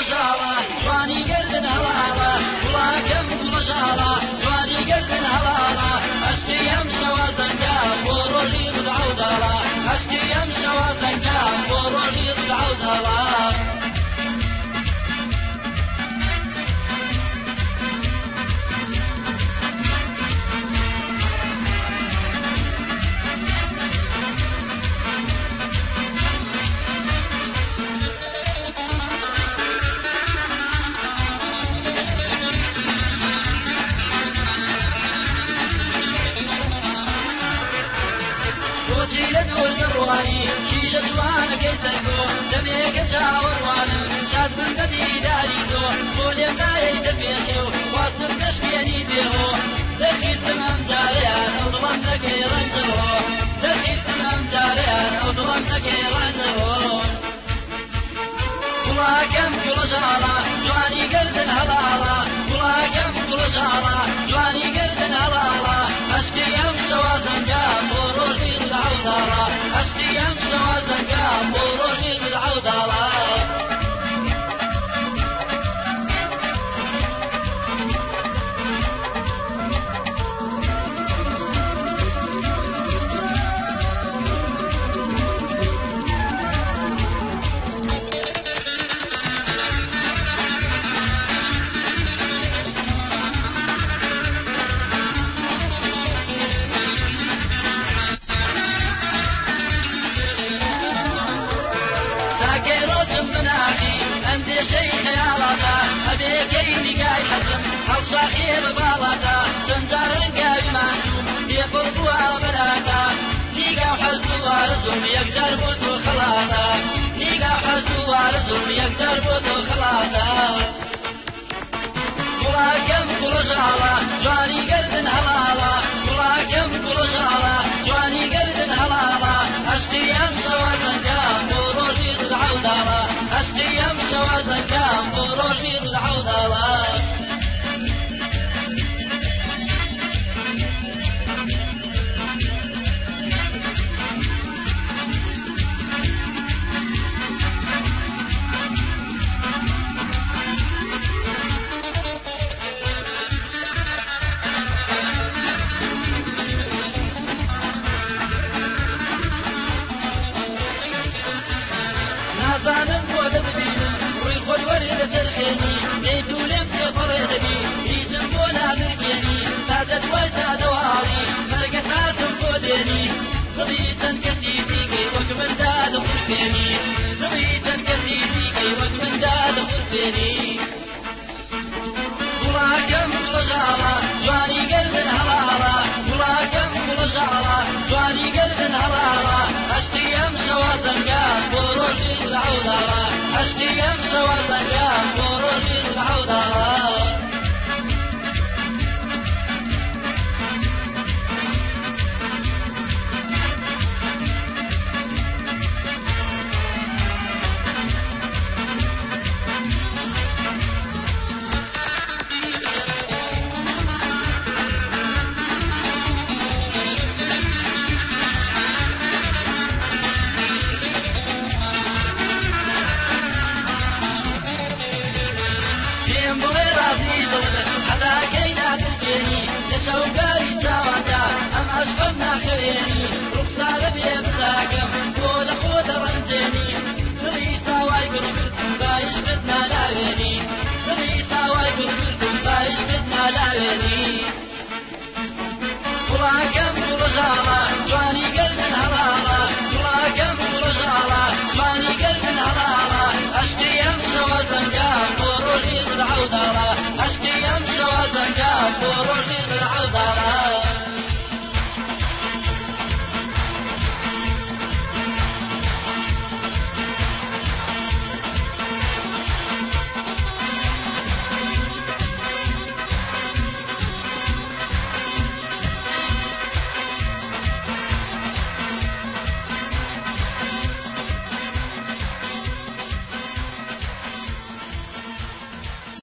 ڕۆژاڵە جوانی گردن هەڵاڵە وڵاکەم ڕۆژاڵە جوانی گردن هەڵاڵە عەشقی ئەم شەوە زەنگە بۆ ڕۆژی ڕدع و داڵە عەشقی ئەم شەوە زەنگە بۆ ڕۆژی ڕدع و داڵە شیشە جوانەکەی سەرگۆ دەمێکە چاوەڕوانم شاد بن بە دیداری تۆ بۆ لێم نایەی دەپێشێ و خواستم دەشکێنی بێهۆ دەرخیتم ئەم جارەیان ئەو دڵم نەکەی ڕەنجەوە دەرخیتم ئەم جارەیان ئەو دڵم نەکەی ڕەنجەوە وڵاکەم گوڵەژاڵە جوانی گردن هەڵاڵە وڵاکەم گوڵەژاڵە جوانی گردن هەڵاڵە عەشقی ئەم شەوە زەنگە بۆ ڕۆژی ڕدع و داڵە عەشقی ئەم شەوە زەنگە بۆ ڕۆژی ڕدع و داڵە ئەندێشەی خەیاڵاتە ئەبێکەی نیگای حەزم هەڵشاخێ بە باڵاتە چەند جار ڕەنگاویمان دووم بێپڕ بووە بەراتە نیگا و حەز و وارزم یەکجار بۆ تۆ خەڵاتە نیگا و حەز و وارزم یەکجار بۆ تۆ خەڵاتە وڵاکەم گوڵەژاڵە جوانی گردن هەڵاڵە وڵاکەم گوڵەژاڵە جوانی گردن هەڵاڵە عەشقی ئەم شەوە زەنگە بۆ ڕۆژی ڕدع و داڵە عەشقی ئەم شەوە زەنگە بۆ ڕۆژی ڕدع و داڵە نازانم بۆ دەبینم ڕووی خۆت وەرێ لەسەرخێنی دەی دوو لێم پێپەڕێ دەبی هیچم بۆ نابرکێنی سادەت وای سادەواڵی مەرگە ساتم بۆ دێنی دڵی چەند کەسی دیکەی وەک مندا دەخورپێنی دڵی چەند کەسی دیکەی وەک مندا دەخورپێنی وڵاکەم گوڵەژاڵە جوانی گردن هەڵاڵە وڵاکەم گوڵەژاڵە جوانی گردن هەڵاڵە عەشقی ئەم شەوە زەنگە بۆ ڕۆژی ڕدع و داڵە عەشقی ئەم شەوە زەنگە بۆ ڕۆژی ڕدع و داڵە بڵێ ڕازی دڵت حەداکەی نابرجێنی لە شەوگە